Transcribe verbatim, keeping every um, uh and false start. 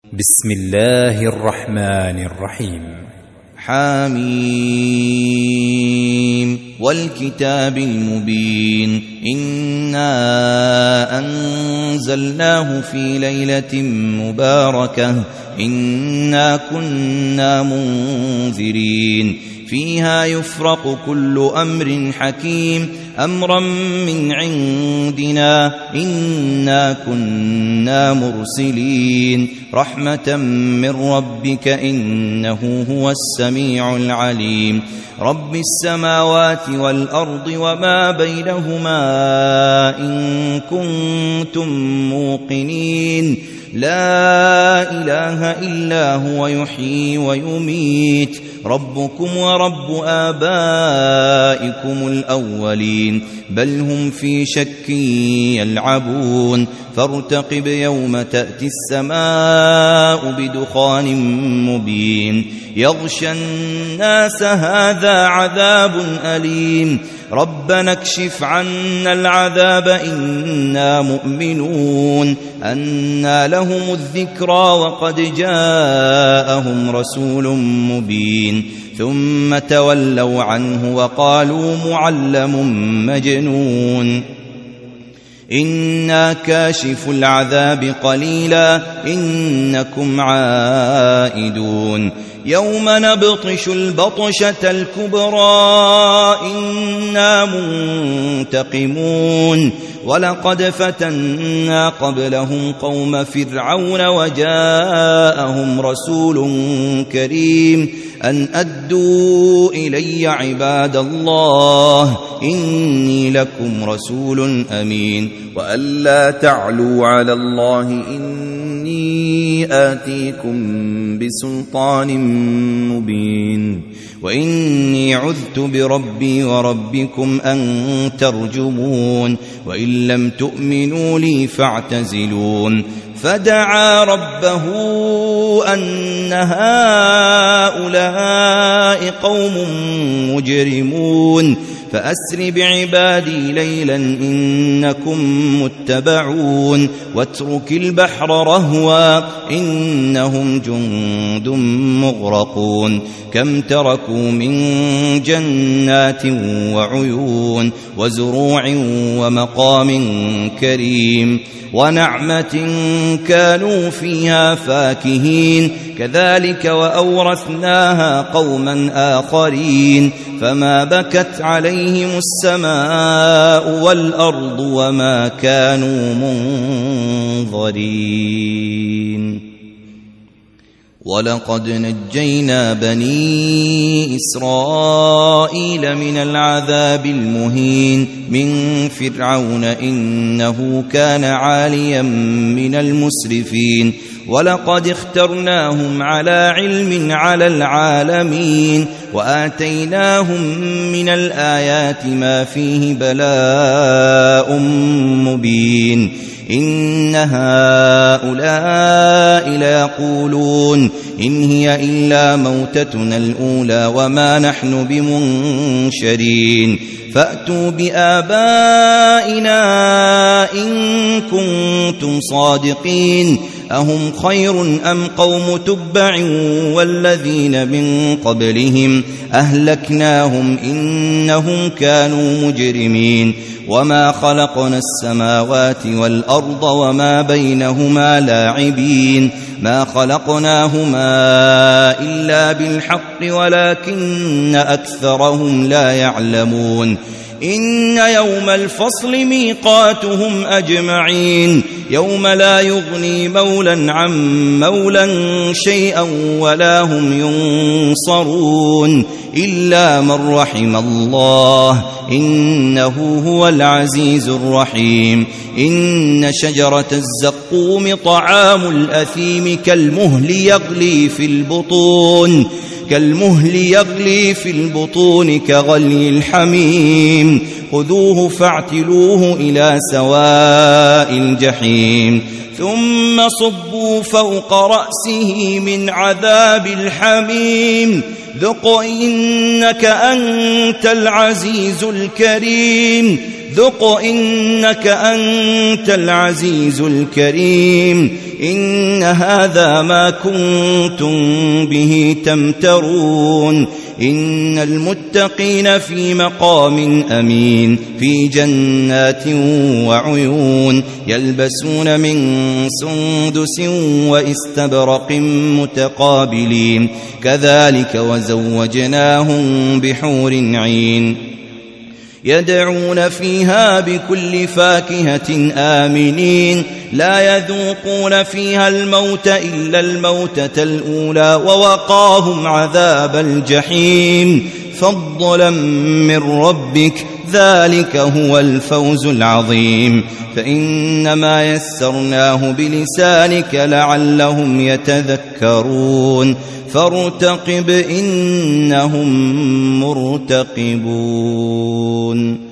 بسم الله الرحمن الرحيم. حميم والكتاب المبين إنا أنزلناه في ليلة مباركة إنا كنا منذرين فيها يفرق كل أمر حكيم أمرا من عندنا إنا كنا مرسلين رحمة من ربك إنه هو السميع العليم رب السماوات والأرض وما بينهما إن كنتم موقنين لا إله إلا هو يحيي ويميت ربكم ورب آبائكم الأولين بل هم في شك يلعبون فارتقب يوم تأتي السماء بدخان مبين يغشى الناس هذا عذاب أليم ربنا اكشف عنا العذاب إنا مؤمنون أنى لهم الذكرى وقد جاءهم رسول مبين ثم تولوا عنه وقالوا معلم مجنون إنا كاشف العذاب قليلا إنكم عائدون يوم نبطش البطشة الكبرى إنا منتقمون ولقد فتنا قبلهم قوم فرعون وجاءهم رسول كريم أن أدوا إلي عباد الله إني لكم رسول أمين وأن لا تعلوا على الله إني آتيكم بسلطان مبين وإني عذت بربي وربكم أن ترجمون وإن لم تؤمنوا لي فاعتزلون فدعا ربه أن هؤلاء قوم مجرمون فأسر بعبادي ليلا إنكم متبعون واترك البحر رهوا إنهم جند مغرقون كم تركوا من جنات وعيون وزروع ومقام كريم ونعمة كانوا فيها فاكهين كذلك وأورثناها قوما آخرين فما بكت عليهم السماء والأرض وما كانوا منظرين ولقد نجينا بني إسرائيل من العذاب المهين من فرعون إنه كان عاليا من المسرفين ولقد اخترناهم على علم على العالمين وآتيناهم من الآيات ما فيه بلاء مبين إن هؤلاء ليقولون إن هي إلا موتتنا الأولى وما نحن بمنشرين فأتوا بآبائنا إن كنتم صادقين أهم خير أم قوم تبع والذين من قبلهم أهلكناهم إنهم كانوا مجرمين وما خلقنا السماوات والأرض وما بينهما لاعبين ما خلقناهما إلا بالحق ولكن أكثرهم لا يعلمون إن يوم الفصل ميقاتهم أجمعين يوم لا يغني مولا عن مولا شيئا ولا هم ينصرون إلا من رحم الله إنه هو العزيز الرحيم إن شجرة الزقوم طعام الأثيم كالمهل يغلي في البطون كالمهل يغلي في البطون كغلي الحميم خذوه فاعتلوه إلى سواء الجحيم ثم صبوا فوق رأسه من عذاب الحميم ذق إنك أنت العزيز الكريم ذق إنك أنت العزيز الكريم إن هذا ما كنتم به تمترون إن المتقين في مقام أمين في جنات وعيون يلبسون من سندس واستبرق متقابلين كذلك وزوجناهم بحور عين يدعون فيها بكل فاكهة آمنين لا يذوقون فيها الموت إلا الموتة الأولى ووقاهم عذاب الجحيم فضلا من ربك ذلك هو الفوز العظيم فإنما يسرناه بلسانك لعلهم يتذكرون فارتقب إنهم مرتقبون